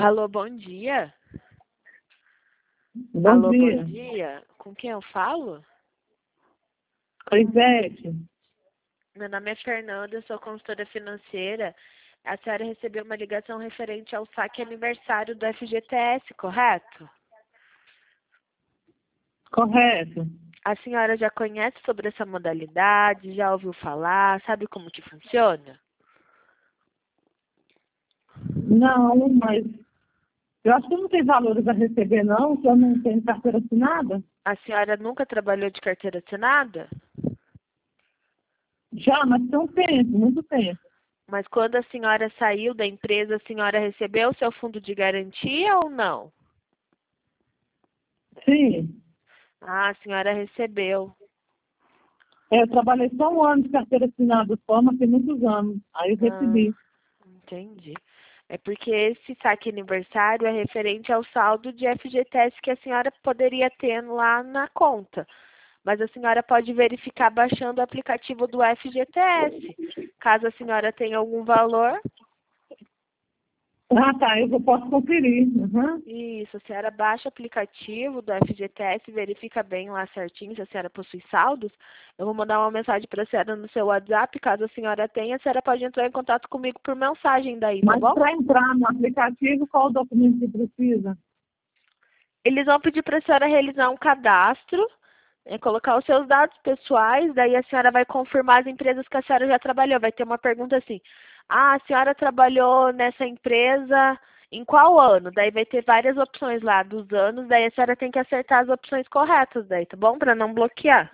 Alô, bom dia. Bom Alô, dia. bom dia. Com quem eu falo? Oi, Ivete. Meu nome é Fernanda, eu sou consultora financeira. A senhora recebeu uma ligação referente ao saque aniversário do FGTS, correto? Correto. A senhora já conhece sobre essa modalidade, já ouviu falar, sabe como que funciona? Não, mas eu acho que não tem valores a receber, não, que eu não tenho carteira assinada. A senhora nunca trabalhou de carteira assinada? Já, mas tem um tempo, muito tempo. Mas quando a senhora saiu da empresa, a senhora recebeu o seu fundo de garantia ou não? Sim. Ah, a senhora recebeu. Eu trabalhei só um ano de carteira assinada só, mas tem muitos anos. Aí eu Ah, recebi. entendi. É porque esse saque aniversário é referente ao saldo de FGTS que a senhora poderia ter lá na conta. Mas a senhora pode verificar baixando o aplicativo do FGTS. Caso a senhora tenha algum valor, Ah, tá, eu posso conferir. Uhum. isso, a senhora baixa o aplicativo do FGTS, verifica bem lá certinho se a senhora possui saldos. Eu vou mandar uma mensagem para a senhora no seu WhatsApp, caso a senhora tenha, a senhora pode entrar em contato comigo por mensagem daí, tá Mas bom? para entrar no aplicativo, qual o documento que precisa? Eles vão pedir para a senhora realizar um cadastro, colocar os seus dados pessoais, daí a senhora vai confirmar as empresas que a senhora já trabalhou. Vai ter uma pergunta assim: ah, a senhora trabalhou nessa empresa em qual ano? Daí vai ter várias opções lá dos anos, daí a senhora tem que acertar as opções corretas daí, tá bom? Para não bloquear.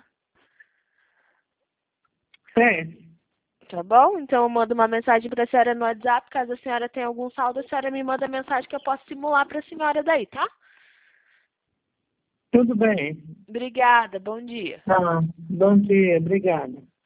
Certo. Tá bom? Então eu mando uma mensagem para a senhora no WhatsApp, caso a senhora tenha algum saldo, a senhora me manda mensagem que eu posso simular para a senhora daí, tá? Tudo bem. Obrigada, bom dia. Tá. Bom dia, obrigada.